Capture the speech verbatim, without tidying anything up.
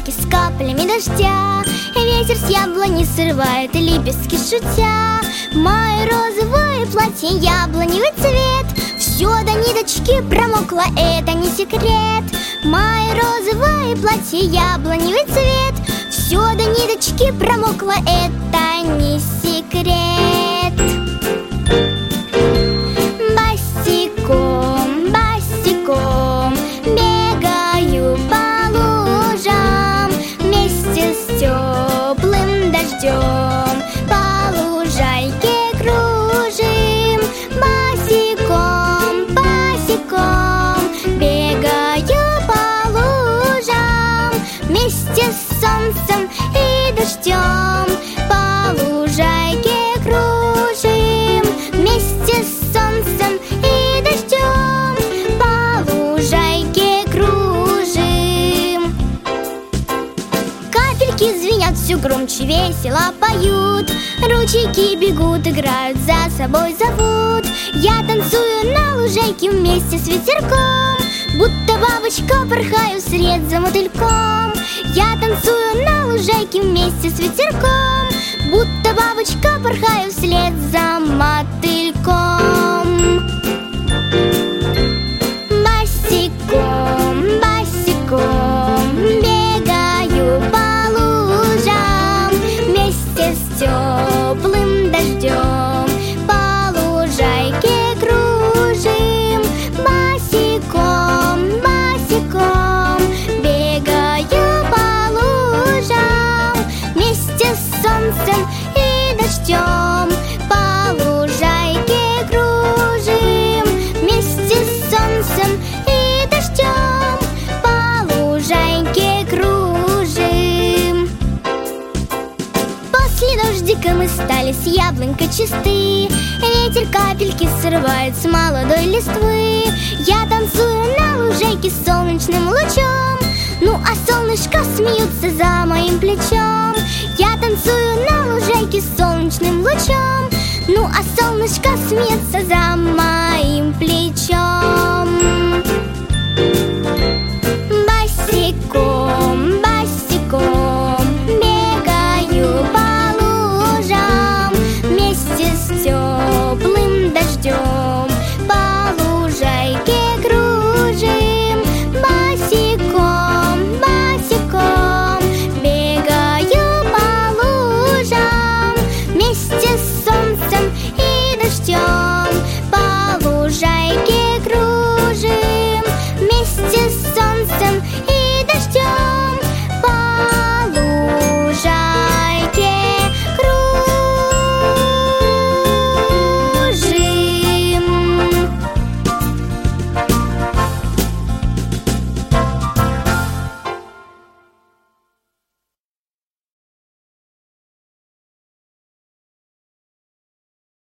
лужайке с каплями дождя. Ветер с яблони срывает лепестки шутя. Мое розовое платье, яблоневый цвет, все до ниточки промокло, это не секрет. Мое розовое платье, яблоневый цвет, все до ниточки промокло, это не секрет. Босиком, босиком бегаю по лужам, вместе с теплым дождем по лужайке кружим. Босиком, босиком бегаю по лужам, вместе с солнцем и дождем по лужайке кружим. Вместе с солнцем и дождем по лужайке кружим. Капельки звенят все громче, весело поют, ручейки бегут, играют, за собой зовут. Я танцую на лужайке вместе с ветерком, будто бабочка порхаю вслед за мотыльком. Я танцую на лужайке вместе с ветерком, будто бабочка порхаю вслед за мотыльком. Босиком, босиком бегаю по лужам, вместе с теплым дождем по лужайке кружим. Босиком, босиком бегаю по лужам, вместе с солнцем и дождем по лужайке кружим. Вместе с солнцем и дождем по лужайке кружим. После дождика мы стали с яблонькой чисты, ветер капельки срывает с молодой листвы. Я танцую на лужайке с солнечным лучом, ну а солнышко смеются за моим плечом. Я танцую на лужайке с солнечным лучом, ну а солнышко смеется за